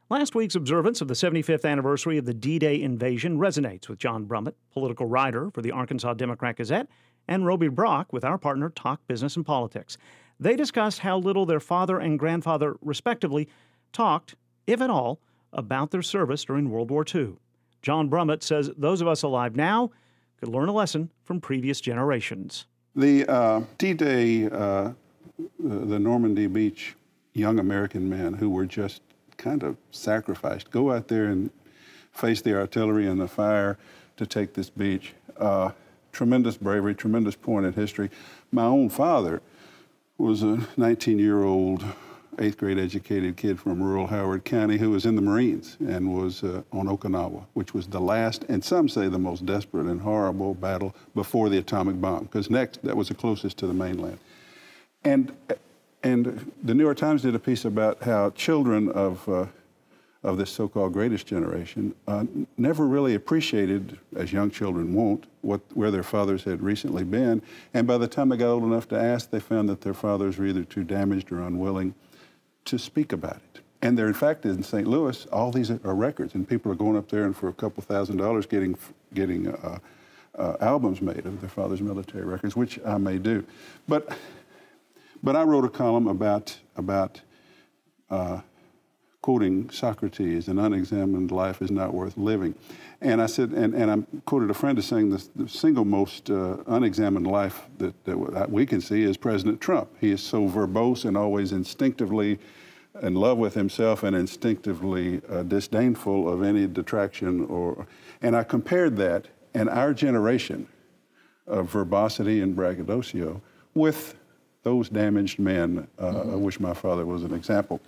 Last week's observance of the 75th anniversary of the D-Day invasion resonates with John Brummett, political writer for the Arkansas Democrat-Gazette, and Roby Brock with our partner Talk Business and Politics. They discussed how little their father and grandfather, respectively, talked, if at all, about their service during World War II. John Brummett says those of us alive now could learn a lesson from previous generations. The D-Day, the Normandy Beach young American men who were just kind of sacrificed, go out there and face the artillery and the fire to take this beach. Tremendous bravery, tremendous point in history. My own father was a 19-year-old, 8th grade educated kid from rural Howard County who was in the Marines and was on Okinawa, which was the last, and some say the most desperate and horrible battle before the atomic bomb, because next, that was the closest to the mainland. And the New York Times did a piece about how children of this so-called greatest generation never really appreciated, as young children won't, where their fathers had recently been. And by the time they got old enough to ask, they found that their fathers were either too damaged or unwilling to speak about it. And there, in fact, in St. Louis, all these are records, and people are going up there and for a couple $1,000s getting albums made of their father's military records, which I may do. But I wrote a column about quoting Socrates, an unexamined life is not worth living. And I said, and I quoted a friend as saying the single most unexamined life that we can see is President Trump. He is so verbose and always instinctively in love with himself and instinctively disdainful of any detraction. And I compared that and our generation of verbosity and braggadocio with those damaged men, of which my father was an example.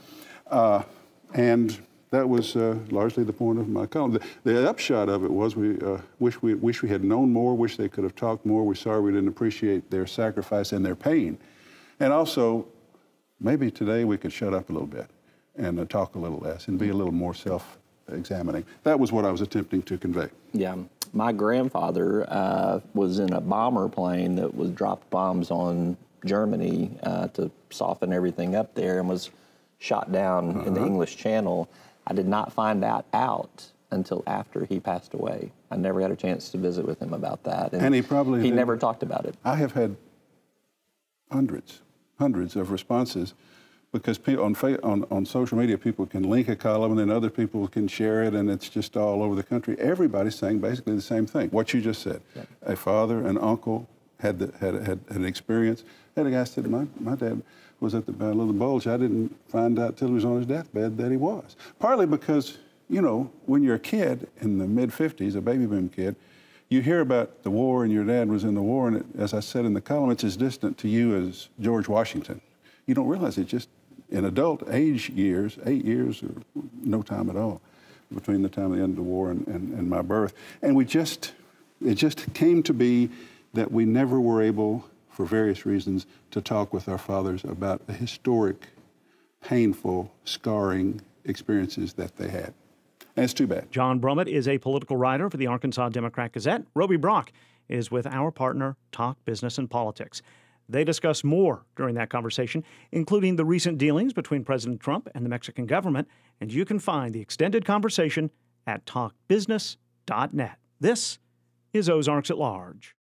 And that was largely the point of my column. The upshot of it was we wish we had known more, wish they could have talked more. We're sorry we didn't appreciate their sacrifice and their pain. And also, maybe today we could shut up a little bit and talk a little less and be a little more self-examining. That was what I was attempting to convey. Yeah. My grandfather was in a bomber plane that was dropped bombs on Germany to soften everything up there and was shot down in the English Channel. I did not find that out until after he passed away. I never had a chance to visit with him about that. And he never talked about it. I have had hundreds of responses because on social media, people can link a column and then other people can share it, and it's just all over the country. Everybody's saying basically the same thing, what you just said. Yeah. A father, an uncle had an experience. I had a guy said, my dad was at the Battle of the Bulge. I didn't find out till he was on his deathbed that he was. Partly because, you know, when you're a kid in the mid-50s, a baby boom kid, you hear about the war and your dad was in the war, and as I said in the column, it's as distant to you as George Washington. You don't realize it just in adult age years, 8 years or no time at all between the time of the end of the war and my birth. And it just came to be that we never were able, for various reasons, to talk with our fathers about the historic, painful, scarring experiences that they had. And it's too bad. John Brummett is a political writer for the Arkansas Democrat-Gazette. Roby Brock is with our partner, Talk Business and Politics. They discuss more during that conversation, including the recent dealings between President Trump and the Mexican government, and you can find the extended conversation at talkbusiness.net. This is Ozarks at Large.